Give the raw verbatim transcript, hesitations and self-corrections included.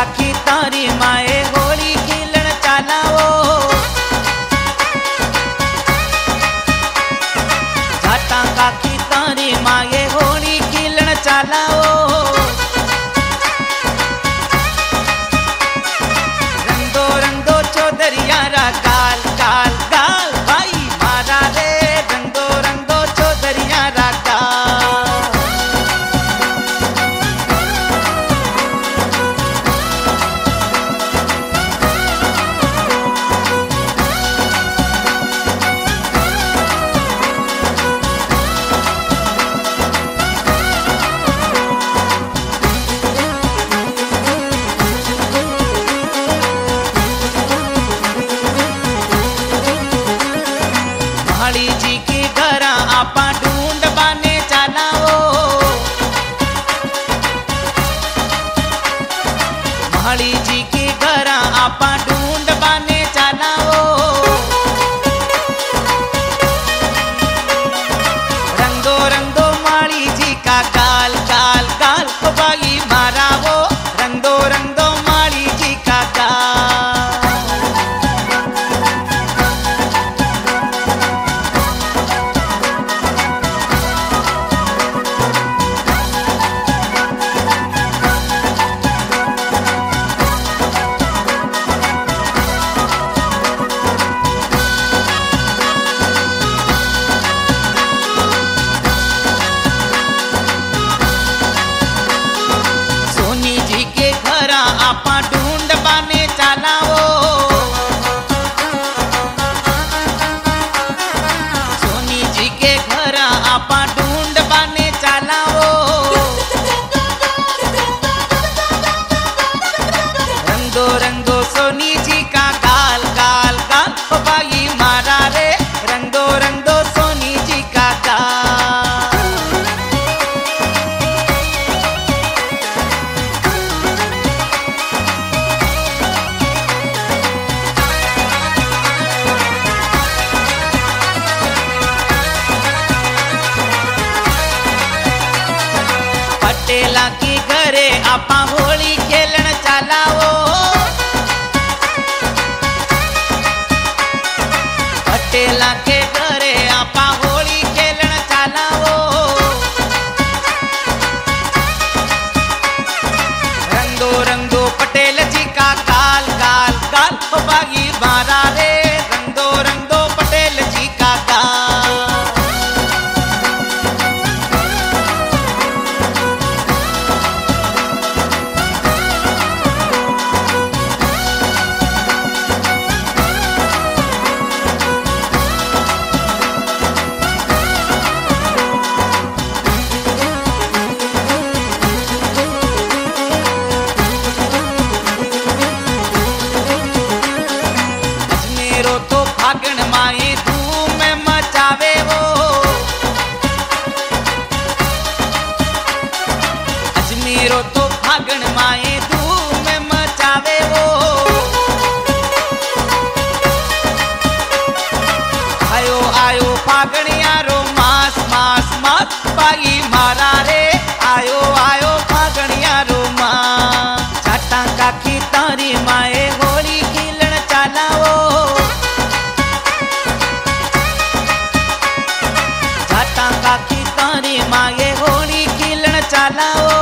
काकी तारी माए होली खेलन चालाओ। जाटा काकी तारी माए होली खेलन चालाओ। रंगो रंगो चौधरिया रा गाल गाल गाल भाई मारा रे। रंगो रंगो चौधरिया रा गाल। महाली जी के घर आपा ढूंढ बाने चालाओ। महाली जी के घर आपा ढूंढ बाने चालाओ। रंगो रंगो माली जी का गाल गाल गाल को बाई मारावो। रंगो रंगो माली जी का गाल। सोनी जी के घर आपा ढूंढ बाने चालाओ। सोनी जी के घर आपा ढूंढ बाने चालाओ। रंगो रंगो सोनी जी का गाल गाल गाल ओ बाई मारा रे। रंगो रंगो सोनी जी का गाल। पटेला के घरे आपा होली खेलन चालाओ। पटेला के घरे आपा होली खेलन चालाओ। रंगो रंगो पटेल जी का गाल गाल गाल ओ बागी मारा रे। रंगो रंगो पटेल जी का गाल। अजमेरो तो फागण माए धूम मचावे वो। अजमेरो तो फागण माए धूम मचावे वो। आयो आयो फागणियारो मास मास मास बाई मारा रे। आयो आयो फागणियारो मास। जाटा काकी तारी माए होली खेलन चालाओ। जाटा काकी तारी माए होली खेलन चालाओ।